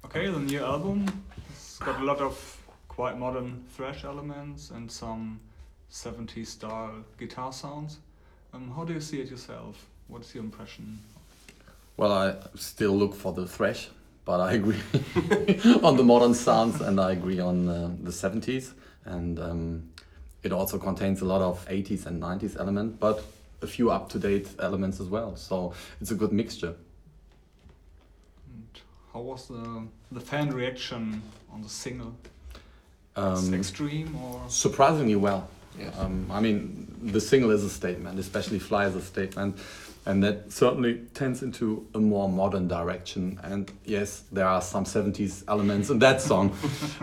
Okay, the new album has got a lot of quite modern thrash elements and some 70s style guitar sounds. How do you see it yourself? What's your impression? Well, I still look for the thrash, but I agree on the modern sounds and I agree on the 70s. And it also contains a lot of 80s and 90s elements, but a few up-to-date elements as well. So it's a good mixture. And how was the fan reaction on the single? It's extreme or? Surprisingly well. Yes. I mean, the single is a statement, especially Fly is a statement, and that certainly tends into a more modern direction. And yes, there are some 70s elements in that song,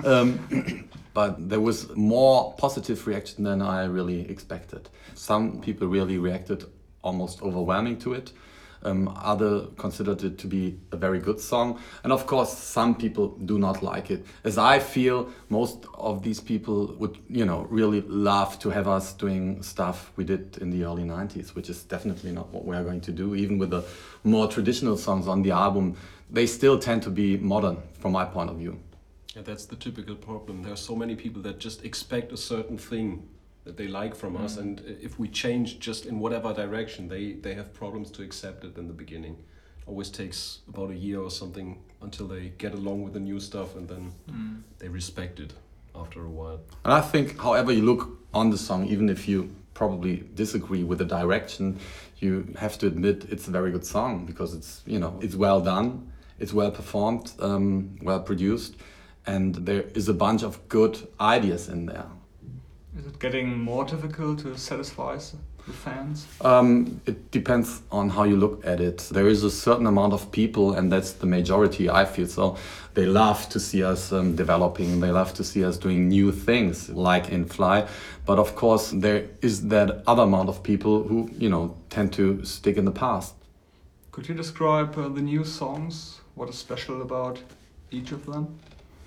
but there was more positive reaction than I really expected. Some people really reacted almost overwhelming to it. Other considered it to be a very good song, and of course some people do not like it. As I feel, most of these people would, really love to have us doing stuff we did in the early 90s, which is definitely not what we are going to do. Even with the more traditional songs on the album, they still tend to be modern from my point of view. Yeah, that's the typical problem. There are so many people that just expect a certain thing that they like from us, and if we change just in whatever direction, they have problems to accept it in the beginning. Always takes about a year or something until they get along with the new stuff, and then they respect it after a while. And I think however you look on the song, even if you probably disagree with the direction, you have to admit it's a very good song because it's well done, it's well performed, well produced, and there is a bunch of good ideas in there. Is it getting more difficult to satisfy the fans? It depends on how you look at it. There is a certain amount of people, and that's the majority, I feel. So they love to see us developing. They love to see us doing new things, like in Fly. But of course, there is that other amount of people who, tend to stick in the past. Could you describe the new songs? What is special about each of them?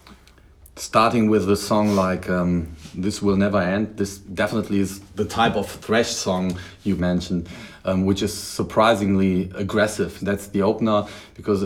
Starting with a song like This Will Never End, this definitely is the type of thrash song you mentioned, which is surprisingly aggressive. That's the opener because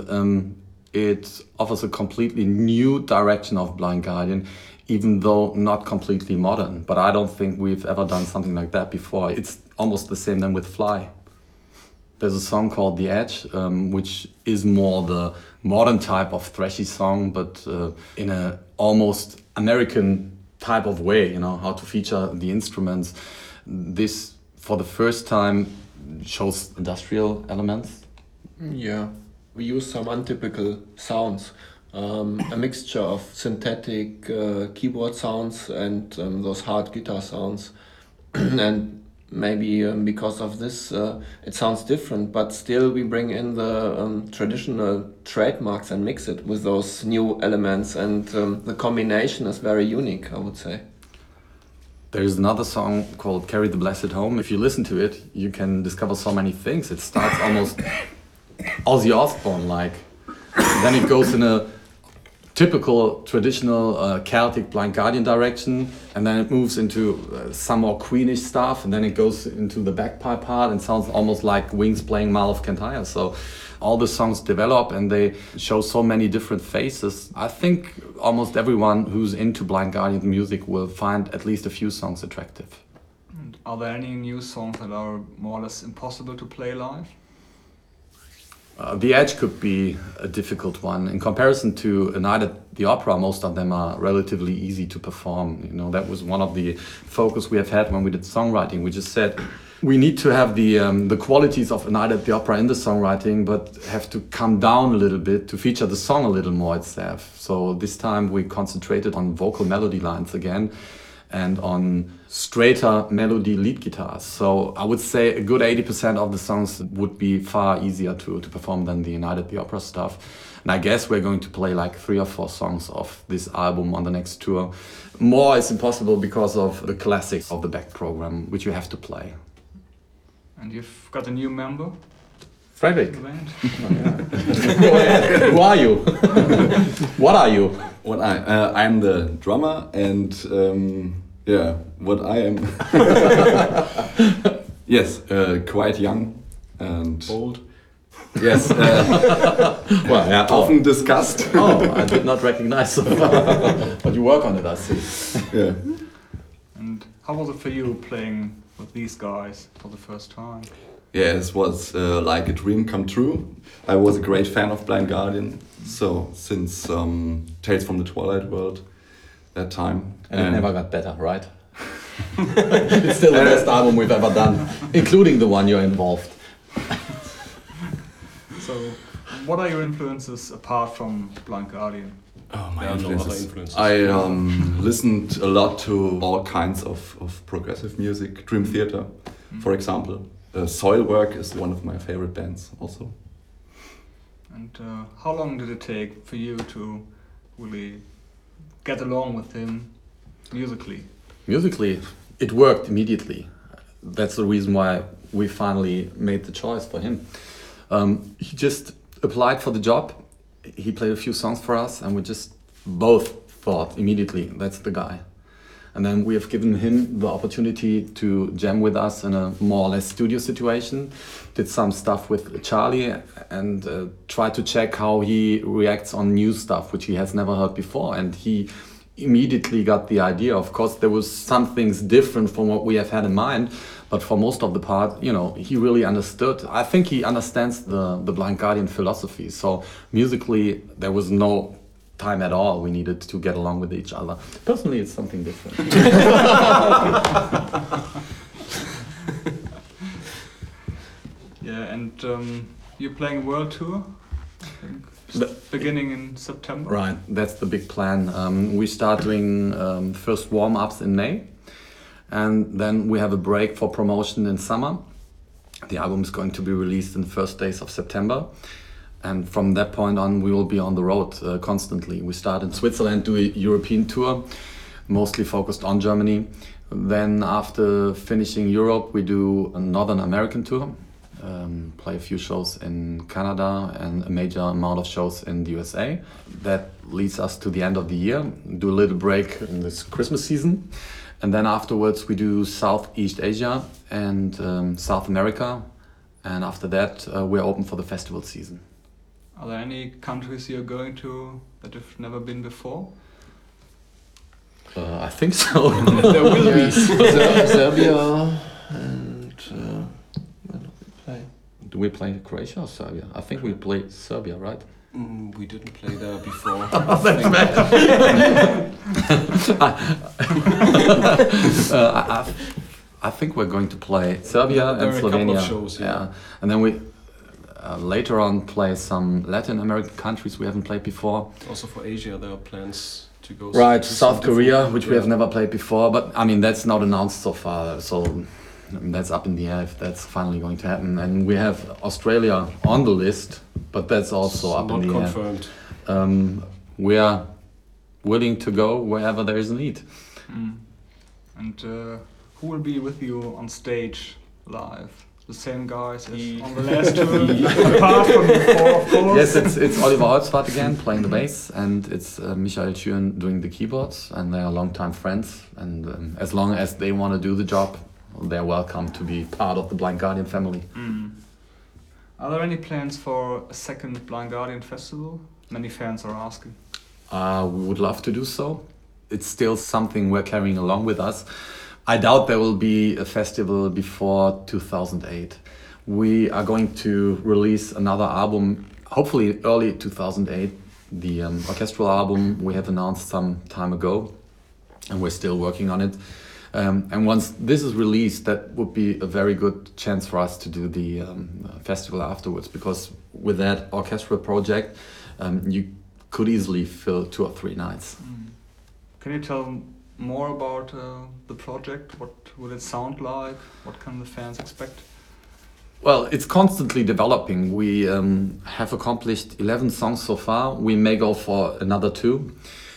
it offers a completely new direction of Blind Guardian, even though not completely modern. But I don't think we've ever done something like that before. It's almost the same than with Fly. There's a song called The Edge, which is more the modern type of thrashy song, but in a almost American type of way, how to feature the instruments. This, for the first time, shows industrial elements. Yeah, we use some untypical sounds, a mixture of synthetic keyboard sounds and those hard guitar sounds. And maybe because of this it sounds different, but still we bring in the traditional trademarks and mix it with those new elements, and the combination is very unique, I would say. There's another song called Carry the Blessed Home. If you listen to it, you can discover so many things. It starts almost Ozzy Osbourne-like. Then it goes in a typical traditional Celtic Blind Guardian direction, and then it moves into some more Queenish stuff, and then it goes into the bagpipe part and sounds almost like Wings playing Mile of Kintyre. So all the songs develop and they show so many different faces. I think almost everyone who's into Blind Guardian music will find at least a few songs attractive. And are there any new songs that are more or less impossible to play live? The Edge could be a difficult one. In comparison to A Night at the Opera, most of them are relatively easy to perform. That was one of the focus we have had when we did songwriting. We just said we need to have the qualities of A Night at the Opera in the songwriting, but have to come down a little bit to feature the song a little more itself. So this time we concentrated on vocal melody lines again and on straighter melody lead guitars. So I would say a good 80% of the songs would be far easier to perform than the Night at the Opera stuff. And I guess we're going to play like 3 or 4 songs of this album on the next tour. More is impossible because of the classics of the back program, which you have to play. And you've got a new member? Fredrik. in the band? Go ahead. Who are you? What are you? What I'm the drummer, and what I am. Yes, quite young and Bold. Yes, Well, yeah. often discussed. Oh, I did not recognize so far. But you work on it, I see. Yeah. And how was it for you playing with these guys for the first time? Yeah, it was like a dream come true. I was a great fan of Blind Guardian, so since Tales from the Twilight World, that time. And it never got better, right? It's still the best album we've ever done, including the one you're involved. So, what are your influences apart from Blind Guardian? Oh, my There are no other influences. influences. I listened a lot to all kinds of progressive music, Dream Theater, for example. Soilwork is one of my favorite bands also. And how long did it take for you to really get along with him musically? Musically, it worked immediately. That's the reason why we finally made the choice for him. He just applied for the job. He played a few songs for us, and we just both thought immediately, that's the guy. And then we have given him the opportunity to jam with us in a more or less studio situation. Did some stuff with Charlie and tried to check how he reacts on new stuff, which he has never heard before. And he immediately got the idea. Of course, there was some things different from what we have had in mind, but for most of the part, you know, he really understood. I think he understands the Blind Guardian philosophy. So musically, there was no time at all we needed to get along with each other. Personally, it's something different. Yeah, and you're playing a world tour, I think, beginning in September. Right, that's the big plan. We start doing first warm-ups in May, and then we have a break for promotion in summer. The album is going to be released in the first days of September. And from that point on, we will be on the road constantly. We start in Switzerland, do a European tour, mostly focused on Germany. Then after finishing Europe, we do a Northern American tour, play a few shows in Canada and a major amount of shows in the USA. That leads us to the end of the year, do a little break in this Christmas season. And then afterwards, we do Southeast Asia and South America. And after that, we're open for the festival season. Are there any countries you're going to that you've never been before? I think so. There will be. Serbia and where do we play? Do we play Croatia or Serbia? I think we play Serbia, right? We didn't play there before. I think we're going to play Serbia There and are a couple of Slovenia. shows, yeah. And then we later on play some Latin American countries we haven't played before. Also for Asia, there are plans to go. Right, to South some Korea, different- which we have never played before. But I mean, that's not announced so far. So that's up in the air if that's finally going to happen. And we have Australia on the list, but that's also It's up in not the air. confirmed. We are willing to go wherever there is a need. And who will be with you on stage live? The same guys as on the last tour, apart from before, of course. Yes, it's Oliver Holzwarth again playing the bass, and it's Michael Thüren doing the keyboards, and they are longtime friends. And as long as they want to do the job, they're welcome to be part of the Blind Guardian family. Are there any plans for a second Blind Guardian festival? Many fans are asking. We would love to do so. It's still something we're carrying along with us. I doubt there will be a festival before 2008. We are going to release another album, hopefully early 2008. The orchestral album we have announced some time ago, and we're still working on it. And once this is released, that would be a very good chance for us to do the festival afterwards, because with that orchestral project, you could easily fill 2 or 3 nights. Can you tell more about the project? What will it sound like? What can the fans expect? Well, it's constantly developing. We have accomplished 11 songs so far. We may go for another 2.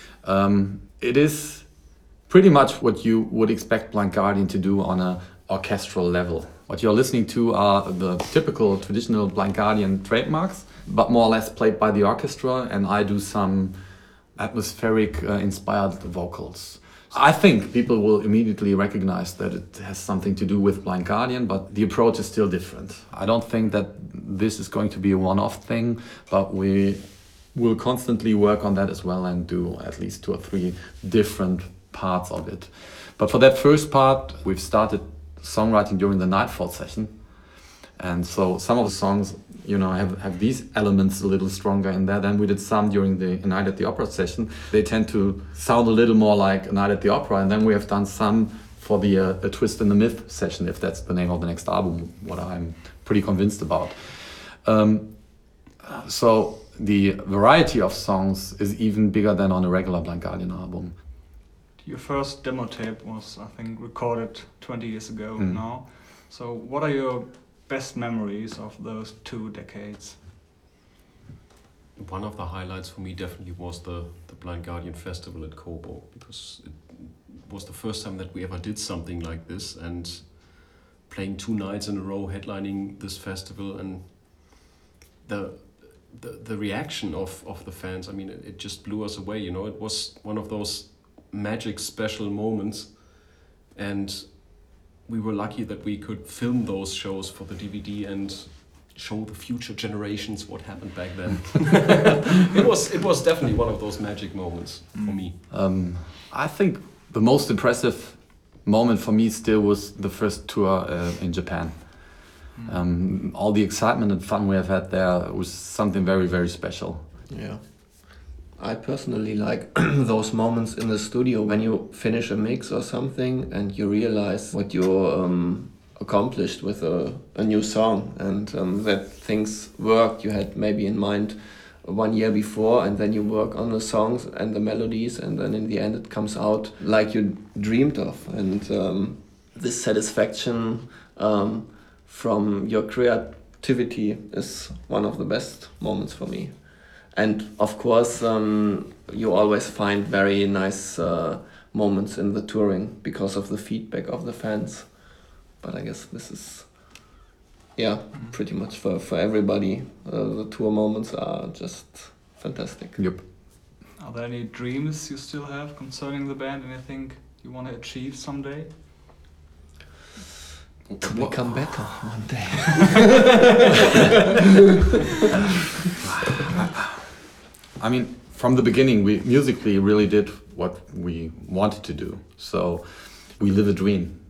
It is pretty much what you would expect Blind Guardian to do on an orchestral level. What you're listening to are the typical traditional Blind Guardian trademarks, but more or less played by the orchestra, and I do some atmospheric inspired vocals. I think people will immediately recognize that it has something to do with Blind Guardian, but the approach is still different. I don't think that this is going to be a one-off thing, but we will constantly work on that as well and do at least 2 or 3 different parts of it. But for that first part, we've started songwriting during the Nightfall session. And so some of the songs, you know, have these elements a little stronger in there. Then we did some during the A Night at the Opera session. They tend to sound a little more like A Night at the Opera. And then we have done some for the A Twist in the Myth session, if that's the name of the next album, what I'm pretty convinced about. So the variety of songs is even bigger than on a regular Blind Guardian album. Your first demo tape was, I think, recorded 20 years ago now. So what are your best memories of those 2 decades? One of the highlights for me definitely was the Blind Guardian Festival at Coburg, because it was the first time that we ever did something like this, and playing 2 nights in a row, headlining this festival, and the reaction of the fans, I mean, it just blew us away, you know. It was one of those magic special moments, and we were lucky that we could film those shows for the DVD and show the future generations what happened back then. It was definitely one of those magic moments for me. I think the most impressive moment for me still was the first tour in Japan. All the excitement and fun we have had there was something very, very special. Yeah. I personally like those moments in the studio when you finish a mix or something and you realize what you accomplished with a new song, and that things worked you had maybe in mind 1 year before, and then you work on the songs and the melodies, and then in the end it comes out like you dreamed of. And this satisfaction from your creativity is one of the best moments for me. And of course, you always find very nice moments in the touring because of the feedback of the fans. But I guess this is, pretty much for everybody. The tour moments are just fantastic. Yep. Are there any dreams you still have concerning the band? Anything you want to achieve someday? To become better one day. I mean, from the beginning, we musically really did what we wanted to do. So we live a dream.